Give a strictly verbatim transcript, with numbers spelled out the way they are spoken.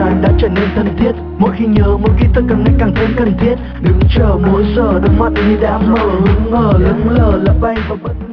gian đã trở nên thân thiết. Mỗi khi nhớ, mỗi khi ta càng ngày càng thêm cần thiết. Đứng chờ mỗi giờ, đôi mắt như đã mở, hững hờ lững lờ là bay vào bất